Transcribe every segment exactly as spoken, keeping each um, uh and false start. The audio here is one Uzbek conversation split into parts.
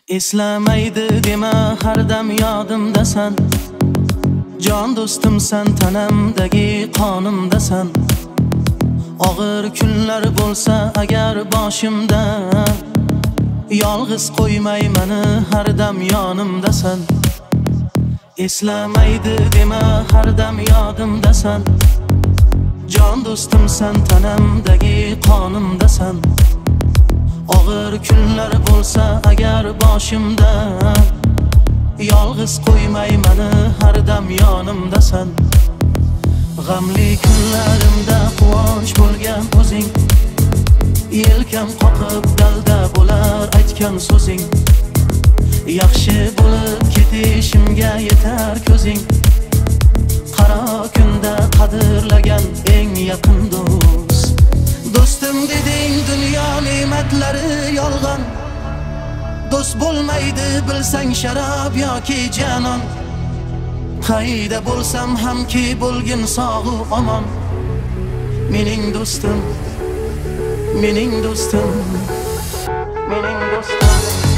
Eslamaydi dema har dam yodimdasan. Jon do'stimsan, tanamdagi qonimdasan. Og'ir kunlar bo'lsa agar boshimda, yolg'iz qo'ymay meni har dam yonimdasan. Eslamaydi dema har dam yodimdasan. Jon do'stimsan, tanamdagi qonimdasan. Og'ir kunlar bo'lsa agar boshimda, yolg'iz qo'ymay meni har dam yonimdasan. G'amli kunlarimda quvonch bo'lgan o'zing, yelkam qoqib dalda bo'lar aytgan so'zing. Yaxshi bo'lib ketishimga yetar ko'zing. Qaro kunda qadrlagan eng yaqin do'st. Do'stim deding dunyo ne'matlari yolg'on. Do'st bo'lmaydi bilsang sharob yoki janon. Qayda bo'lsam hamki bo'lgin sog'u omon. Mening do'stim, mening do'stim, mening do'stim.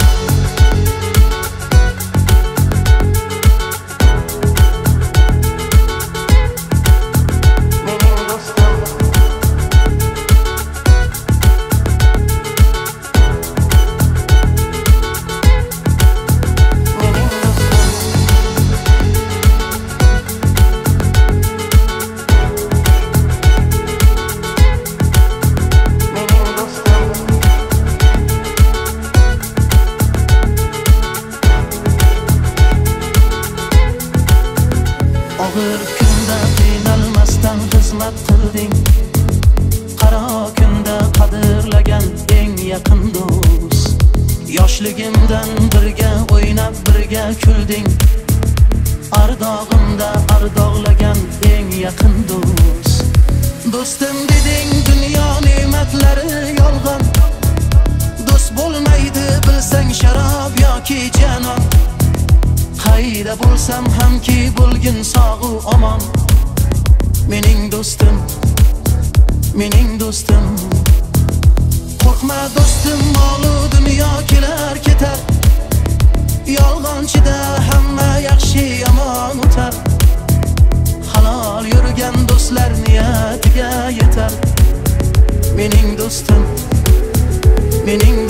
Og'ir kunda qiynalmasdan xizmat qilding. Qaro kunda qadrlagan eng yaqin do'st. Yoshligimdan birga o'ynab birga kulding. Ardog'imda ardog'lagan eng yaqin do'st. Do'stim deding dunyo ne'matlari yolg'on. Do'st bo'lmaydi bilsang sharob yoki janon. Qayda bo'lsam hamki bo'lgin sog'u omon. Mening do'stim, mening do'stim. Qo'rqma do'stim, molu dunyo kelar ketar. Yolg'onchida hamma yaxshi yomon o'tar. Halol yurgan do'stlar niyatiga yetar. Mening do'stim, mening